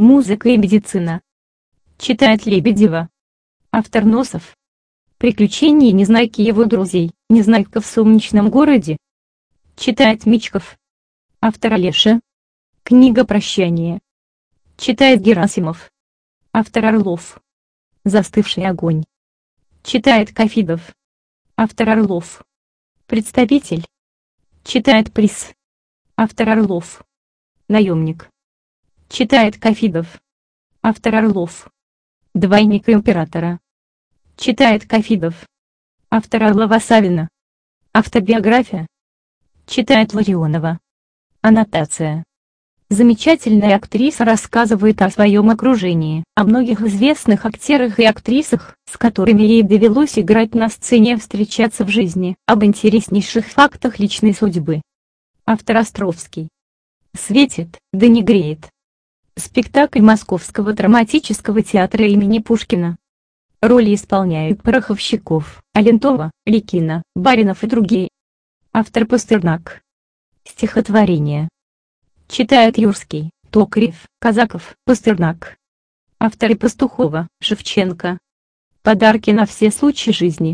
Музыка и медицина. Читает Лебедева. Автор Носов. Приключения Незнайки и его друзей. Незнайка в солнечном городе. Читает Мичков. Автор Олеша. Книга «Прощание». Читает Герасимов. Автор Орлов. Застывший огонь. Читает Кафидов. Автор Орлов. Представитель. Читает Приз. Автор Орлов. Наемник. Читает Кафидов. Автор Орлов. Двойник императора. Читает Кафидов. Автор Орлова Савина. Автобиография. Читает Ларионова. Аннотация. Замечательная актриса рассказывает о своем окружении, о многих известных актерах и актрисах, с которыми ей довелось играть на сцене и встречаться в жизни, об интереснейших фактах личной судьбы. Автор Островский. Светит, да не греет. Спектакль Московского драматического театра имени Пушкина. Роли исполняют Пороховщиков, Алентова, Ликина, Баринов и другие. Автор Пастернак. Стихотворение. Читает Юрский, Токарев, Казаков, Пастернак. Авторы Пастухова, Шевченко. Подарки на все случаи жизни.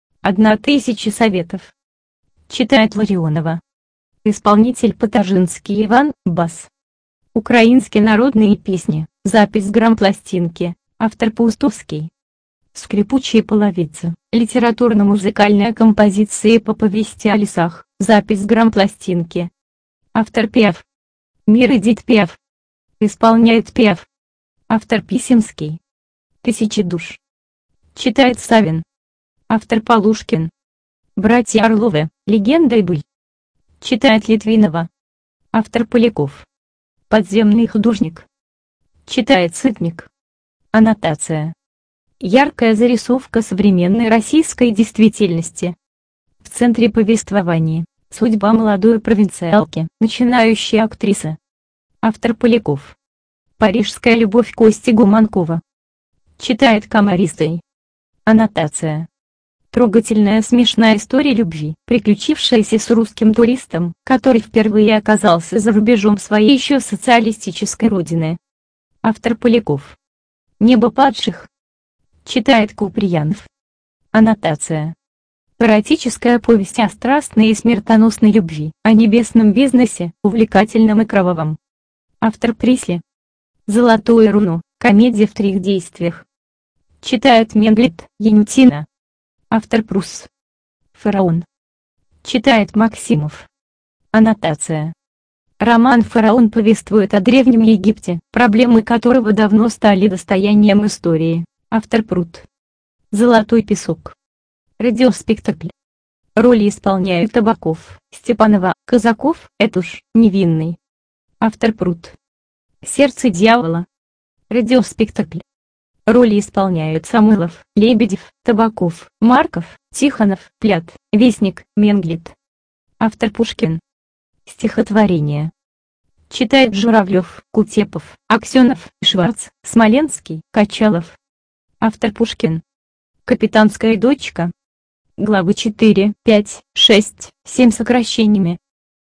1000 советов. Читает Ларионова. Исполнитель Потажинский Иван, бас. Украинские народные песни, запись грампластинки, автор Паустовский. Скрипучие половицы, литературно-музыкальная композиция по повести о лесах, запись грампластинки. Автор Пиаф. Мир Эдит Пиаф. Исполняет Пиаф. Автор Писемский. 1000 душ. Читает Савин. Автор Полушкин. Братья Орловы, легенда и быль. Читает Литвинова. Автор Поляков. Подземный художник. Читает Сытник. Аннотация. Яркая зарисовка современной российской действительности. В центре повествования судьба молодой провинциалки, начинающей актрисы. Автор Поляков. Парижская любовь Кости Гуманкова. Читает Камаристый. Аннотация. Трогательная смешная история любви, приключившаяся с русским туристом, который впервые оказался за рубежом своей еще социалистической родины. Автор Поляков. Небо падших. Читает Куприянов. Аннотация. Эротическая повесть о страстной и смертоносной любви, о небесном бизнесе, увлекательном и кровавом. Автор Присли. Золотое руно, комедия в 3 действиях. Читает Менглит, Янютина. Автор Прус. Фараон. Читает Максимов. Аннотация. Роман «Фараон» повествует о Древнем Египте, проблемы которого давно стали достоянием истории. Автор Прут. Золотой песок. Радиоспектакль. Роли исполняют Табаков, Степанова, Казаков, Этуш, Невинный. Автор Прут. Сердце дьявола. Радиоспектакль. Роли исполняют Самойлов, Лебедев, Табаков, Марков, Тихонов, Плят, Вестник, Менглит. Автор Пушкин. Стихотворение. Читает Журавлев, Кутепов, Аксенов, Шварц, Смоленский, Качалов. Автор Пушкин. Капитанская дочка. Главы 4, 5, 6, 7 сокращениями.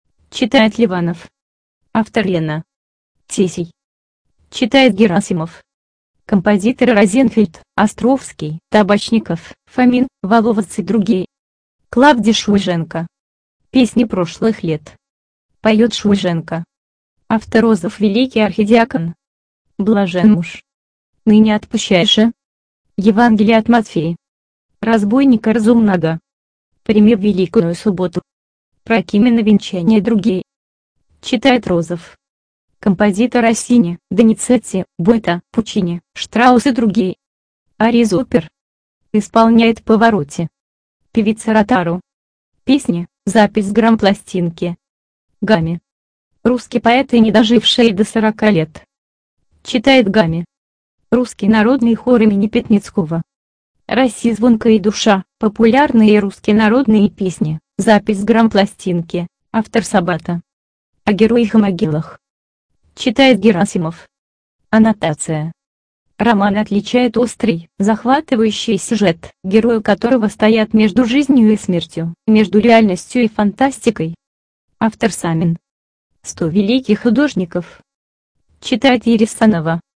Читает Ливанов. Автор Лена. Тесей. Читает Герасимов. Композиторы Розенфельд, Островский, Табачников, Фомин, Воловец и другие. Клавдия Шульженко. Песни прошлых лет. Поет Шульженко. Автор Розов великий архидиакон. Блажен муж. Ныне отпущаешь. Евангелие от Матфея. Разбойника разумного. Прими в Великую субботу. Прокимено венчание и другие. Читает Розов. Композитор Россини, Доницетти, Бойта, Пучини, Штраус и другие. Арий Зупер. Исполняет Паваротти. Певица Ротару. Песни, запись грампластинки. Гами. Русский поэт и не доживший до 40 лет. Читает Гами. Русский народный хор имени Пятницкого. Россия звонкая и душа, популярные русские народные песни, запись грампластинки, автор Сабата. О героях и могилах. Читает Герасимов. Аннотация. Роман отличает острый, захватывающий сюжет, герои которого стоят между жизнью и смертью, между реальностью и фантастикой. Автор Самин. 100 великих художников. Читает Ересанова.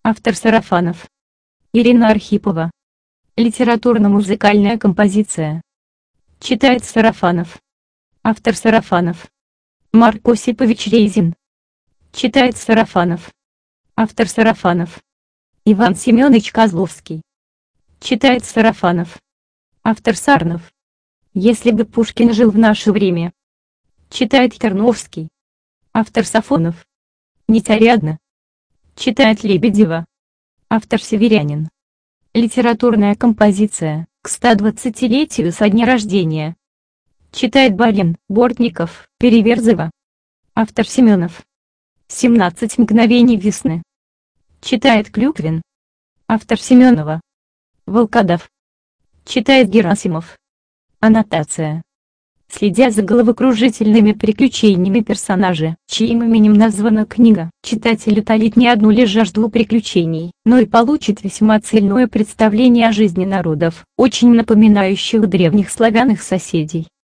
Автор Сарафанов. Ирина Архипова. Литературно-музыкальная композиция. Читает Сарафанов. Автор Сарафанов. Марк Осипович Рейзин. Читает Сарафанов. Автор Сарафанов. Иван Семенович Козловский. Читает Сарафанов. Автор Сарнов. Если бы Пушкин жил в наше время. Читает Терновский. Автор Сафонов. Нетярядно. Читает Лебедева. Автор Северянин. Литературная композиция к 120-летию со дня рождения. Читает Барин, Бортников, Переверзева. Автор Семенов. 17 мгновений весны. Читает Клюквин. Автор Семенова. Волкодав. Читает Герасимов. Аннотация. Следя за головокружительными приключениями персонажа, чьим именем названа книга, читатель утолит не одну лишь жажду приключений, но и получит весьма цельное представление о жизни народов, очень напоминающих древних славян их соседей.